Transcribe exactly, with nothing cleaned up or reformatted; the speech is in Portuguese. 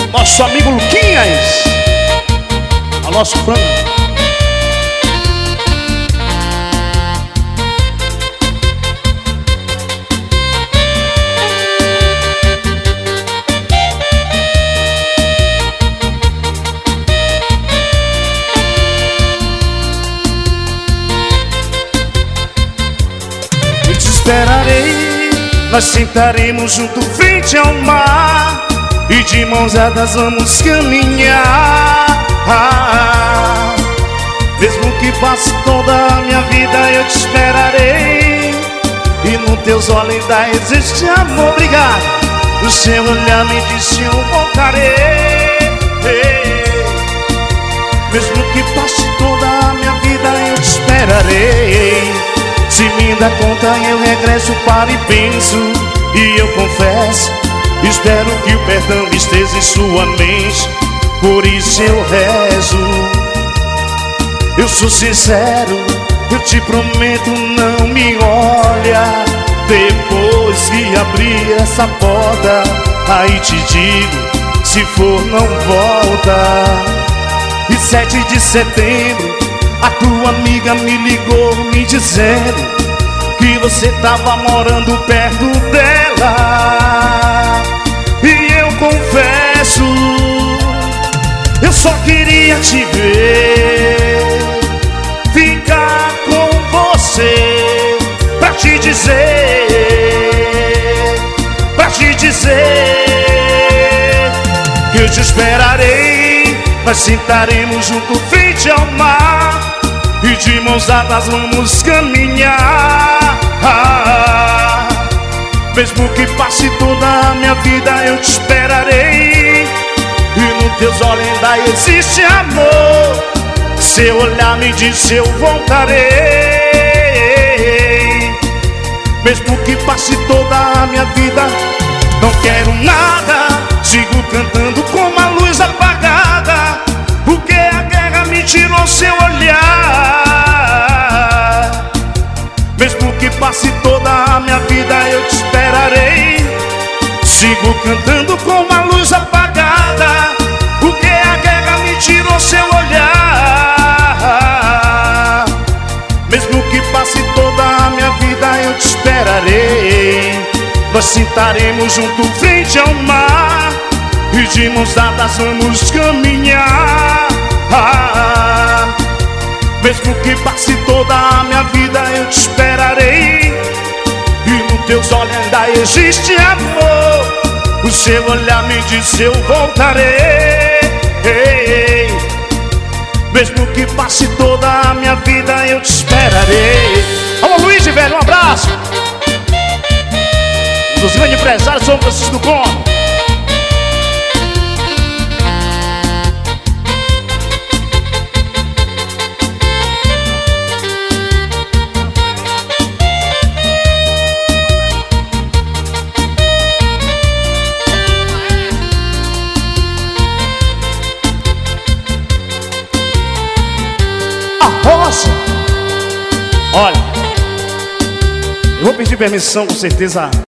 nosso amigo Luquinhas, o nosso frango. Eu te esperarei, nós sentaremos junto frente ao mar e de mãos dadas vamos caminhar. ah, Mesmo que passe toda a minha vida eu te esperarei, e no teus olhos ainda existe amor. Obrigado. O seu olhar me disse eu voltarei. Mesmo que passe toda a minha vida eu te esperarei. Se me dá conta eu regresso para e penso, e eu confesso, espero que o perdão esteja em sua mente, por isso eu rezo. Eu sou sincero, eu te prometo, não me olha. Depois que abrir essa porta, aí te digo, se for não volta. E sete de setembro, a tua amiga me ligou me dizendo que você tava morando perto dela. E eu confesso, eu só queria te ver, ficar com você, pra te dizer, pra te dizer que eu te esperarei. Nós sentaremos junto frente ao mar e de mãos dadas vamos caminhar. ah, Mesmo que passe toda a minha vida eu te esperarei, e nos teus olhos ainda existe amor. Seu olhar me disse eu voltarei. Mesmo que passe toda a minha vida, não quero nada, sigo cantando com a luz apagada, porque a guerra me tirou seu olhar. Mesmo que passe toda a minha vida eu te esperarei, sigo cantando com a luz apagada, porque a guerra me tirou seu olhar. Mesmo que passe toda a minha vida eu te esperarei. Nós sentaremos junto frente ao mar e de mãos dadas vamos caminhar. ah, Mesmo que passe toda a minha vida eu te esperarei, e nos teus olhos ainda existe amor. O seu olhar me disse eu voltarei. Mesmo que passe toda a minha vida eu te esperarei. Alô Luiz, velho, um abraço. Um dos grandes empresários, São Francisco do Como. Roça. Olha, eu vou pedir permissão com certeza